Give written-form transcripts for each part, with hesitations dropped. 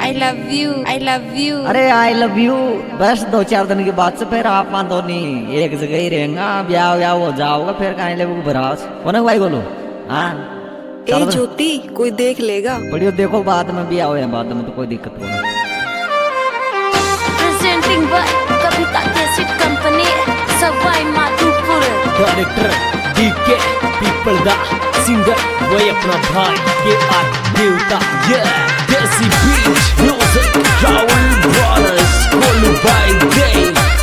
I love you, I love you। अरे I love you बस 2-4 दिन के बाद से फिर आप दोनों एक जगह ही रहेंगे। ब्याह हो जाओगे फिर कहीं ले भराज कोने भाई बोलो। हाँ ए ज्योति कोई देख लेगा। बढ़िया देखो बाद में ब्याह हो बाद में तो कोई दिक्कत नहीं। Presenting by Kavita cassette company Sawai Madhopur. Director DK पीपल दा सिंगर वही अपना भाई के आर देवता ये desi beat music Rahul brothers कोलू बाय डे।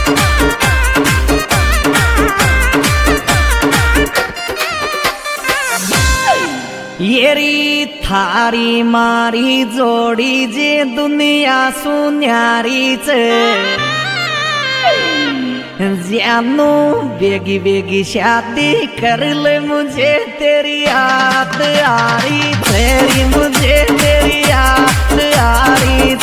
येरी थारी मारी जोड़ी जे दुनिया सुन्यारीच जानू बेगी बेगी शादी कर ले मुझे तेरी याद आ रही तेरी मुझे तेरी याद आ रही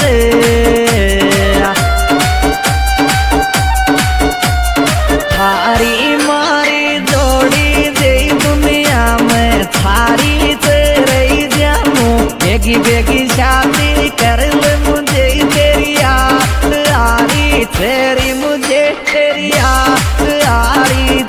थारी मारी जोड़ी जे दुनिया में थारी रही जानू बेगी बेगी शादी कर ले मुझे तेरी याद आ रही तेरी मुझे तेरी याद आ रही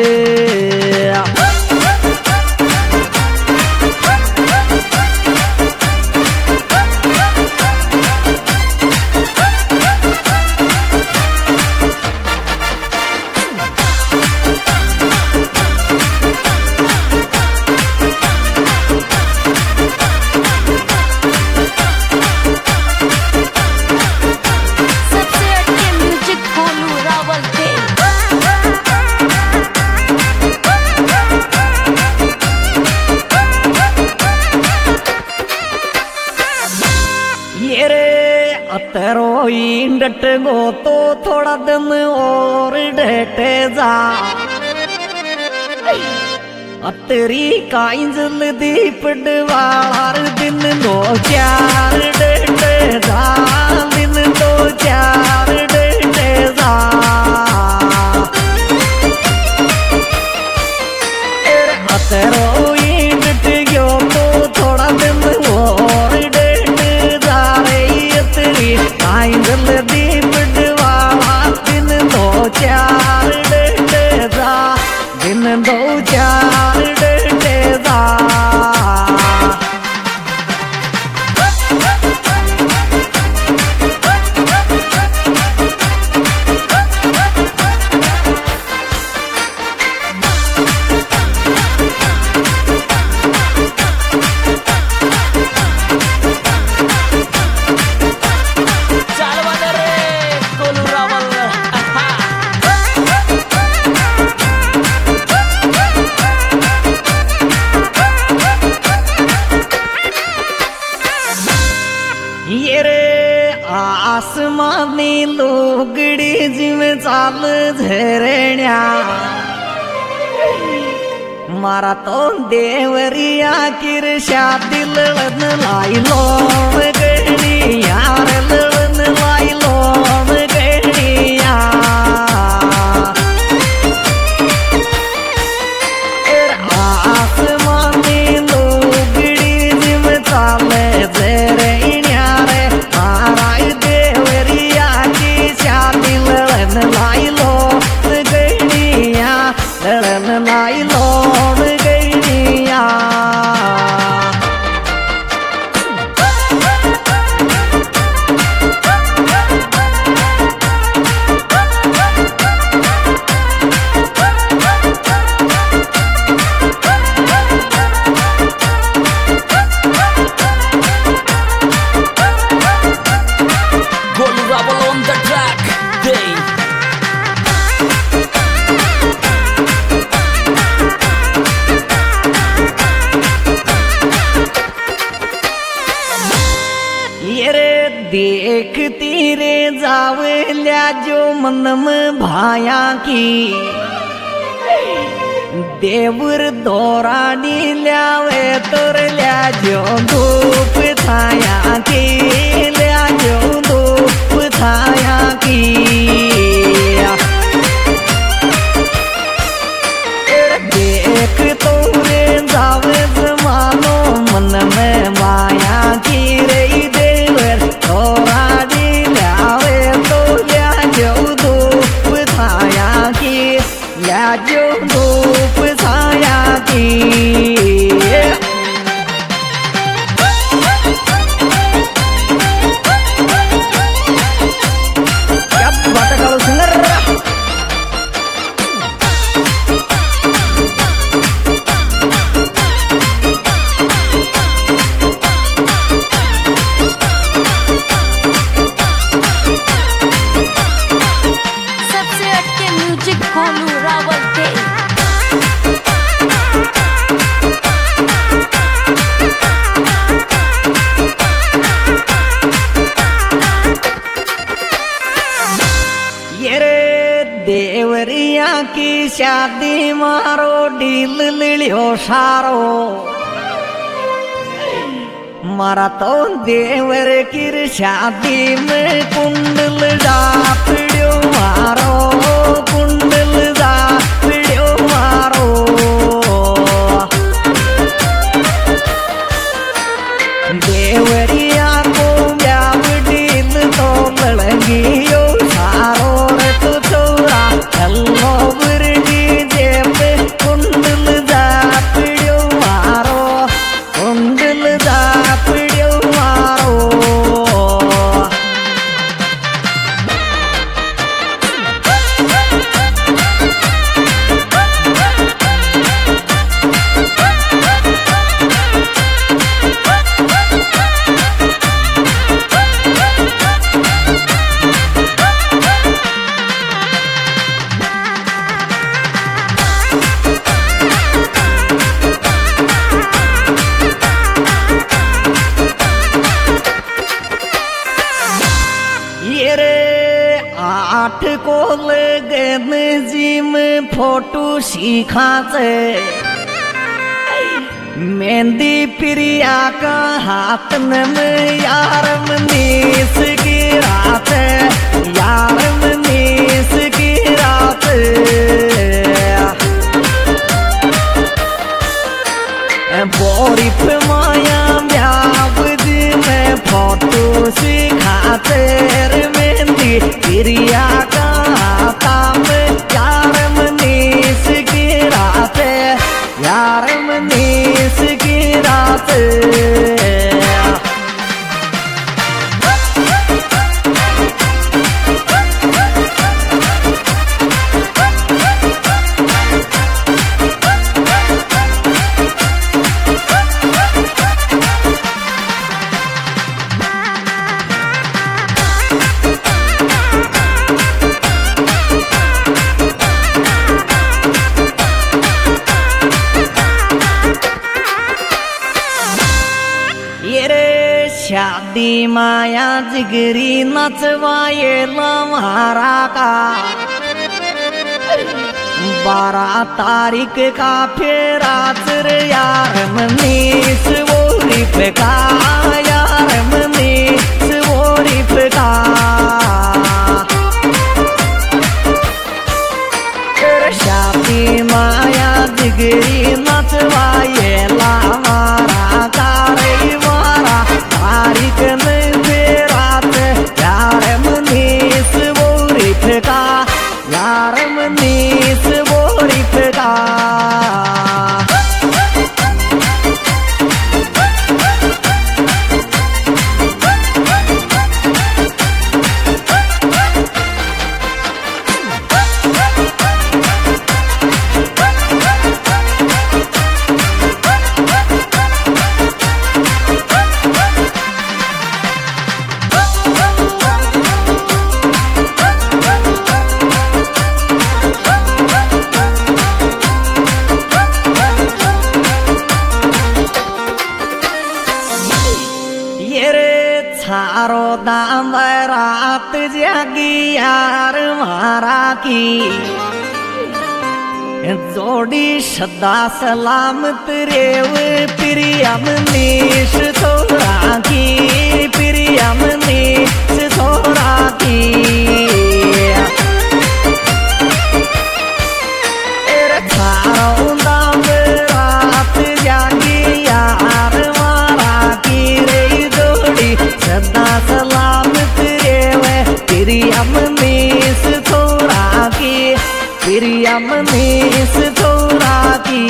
डट गो तो थोड़ा दिन और डटे जा तेरी काई जल्दी पड़वार दिन 2-4 डटे जा दिन 2-4 डटे जा तेरो डट गयो तो थोड़ा दिन और डटे जा रही तेरी काई जल्दी पड़वावा दिन 2-4 डटे जा दिन 2-4 डटे जा। आसमानी लोगड़ी जिमें चाल झरण्या मारा तो देवरिया किर शादी लड़न लाई लो गहनी यार लड़न लाई लो गहनिया आसमानी लोगड़ी जिमें चाल झरण्या रे मारा देवरिया की शादी लड़न लाई लो गहनिया लड़न लाई लो गहनिया। देखती रे जावल्या जो मन में भाया की देवर दोरानी ल्यावे तोर ल्या जो धूप छाया की ल्या जो धूप छाया की देख तो रे जावे जमानो मन में माया की रे देवर तो की शादी मारो डील लियो सारो मारा तो देवर की शादी में कुंडल डापड़ियो मारो कुंडल डापड़ियो मारो देवरिया को ब्याव डील तो लड़गियो सारो रे तो चौरा हल्लो बुरगी जेब कुंडल डापड़ियो मारो कुंडल डापड़ियो मारो ये रे 8 को लगन जी में फोटो सीखा से मेहंदी प्रिया का हाथ में यार मनीष की रात यार मनीष की रात बोरी पे माया ब्याव जी में फोटो सिखाते रे मेहंदी प्रिया का हाथा में यार मनीष की रात यार मनीष की रात ये रे शादी माया जिगरी नचवाए लम्हारा का 12 तारीख का फेरा रे यार मनीष वो रिफ का यार मनीष वो रिफ का शादी माया जिगरी नचवाए लम्हारा का रे मारा तारीख में फेरात यार मनीष वो रिफ का यार मनीष वो रिफ का थारो दाम रात जागी यार मारा की जोड़ी सदा सलामत रेव प्रिया मनीष थोड़ा की प्रिया मनीष थोड़ा की थारो दाम रात जागी यार मारा की रे जोड़ी सदा सलामत रेवे प्रिया मनीष थोड़ा की प्रिया मनीष थोड़ा की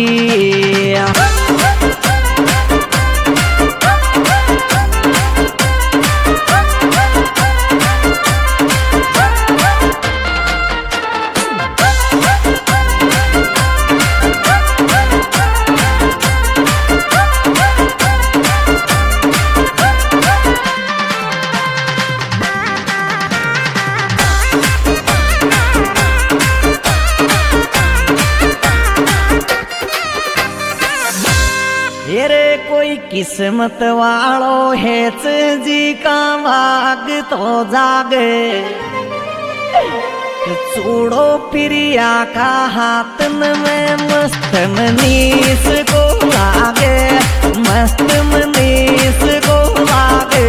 कोई किस्मत वालो हेच जी का भाग तो जागे चूड़ो प्रिया का हाथन में मस्त मनीष को लागे, मस्त मनीष को लागे।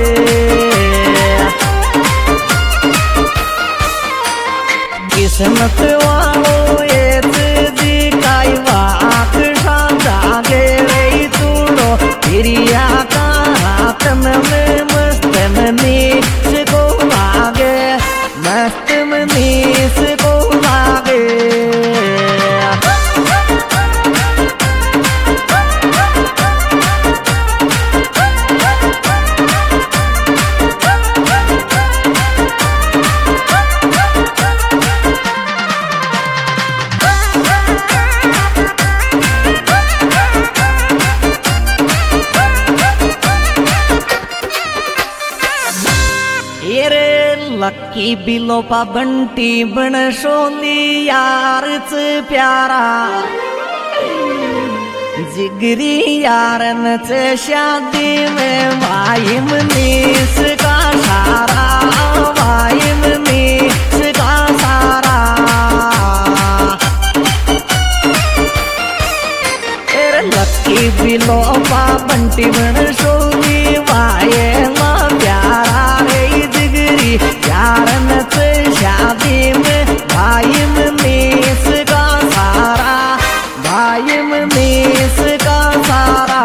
किस्मत वालों ये जी काई वाक जागे रे चूड़ो प्रिया का हाथन में मस्त मनीष को लागे, मस्त मनीष को लागे। लक्की बिलोपा बंटी बन सोनी यार च प्यारा, जिगरी यारन च शादी में भाई मनीष का सारा, भाई मनीष का सारा। लक्की बिलोपा बंटी बन सोनी वायला प्यारा रे जिगरी यारन से शादी में भाई मनीष का सारा, भाई मनीष का सारा।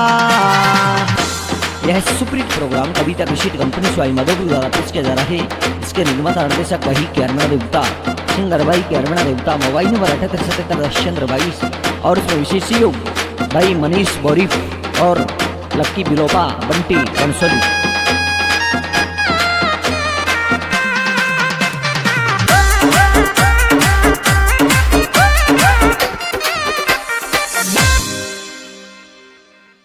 यह सुपरहिट प्रोग्राम कविता विशिष्ट कंपनी स्वाई मदद द्वारा पेश किया जा रहा है। इसके निर्माता निर्देशक वही कैरमना देवता, सिंगर भाई कैरमना देवता, मोबाइल नंबर 787722 और उसमें विशेष सहयोग भाई मनीष बोरीफ और लक्की बिलोपा बंटी कंसोली।